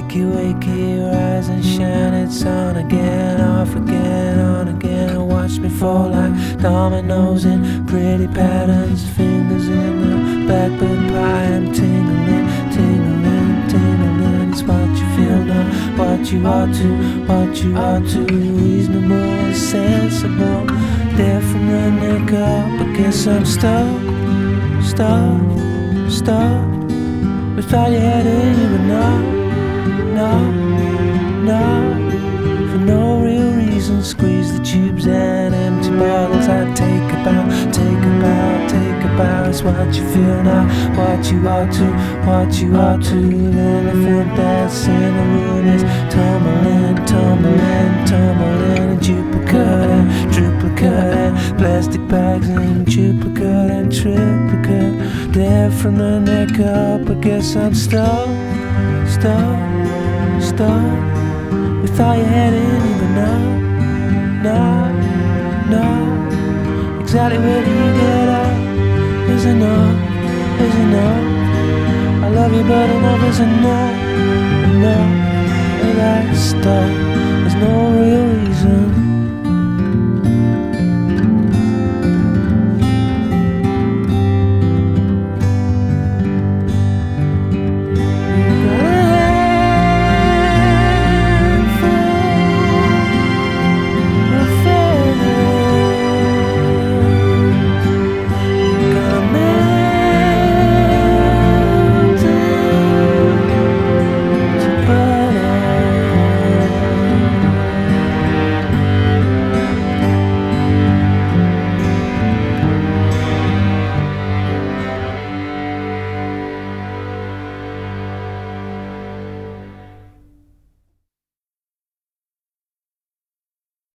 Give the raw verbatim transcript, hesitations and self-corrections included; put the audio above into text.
Wakey, wakey, rise and shine. It's on again, off again, on again. Watch me fall like dominoes in pretty patterns. Fingers in the blackbird pie. I'm tingling, tingling, tingling. It's what you feel, not what you ought to, what you ought to. Reasonable, sensible. There from the neck up. I guess I'm stuck, stuck, stuck. We thought you had it, but no. No, no, for no real reason. Squeeze the tubes and empty bottles. I take a bow, take a bow, take a bow. It's what you feel now, what you ought to, what you ought to. The elephant that's in the room is tumbling, tumbling, tumbling. And duplicate and triplicate and plastic bags and duplicate and triplicate. There from the neck up, I guess I'm stuck, stuck. Stop. We thought you had it, but no, no, no. Exactly where do you get up? Is enough, is enough. I love you, but enough is enough, enough. That stuff. There's no real reason.